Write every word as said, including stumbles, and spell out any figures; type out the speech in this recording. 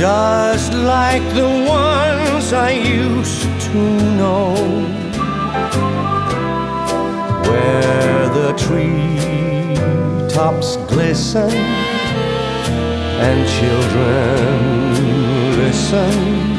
just like the ones I used to know, where the treetops glisten and children listen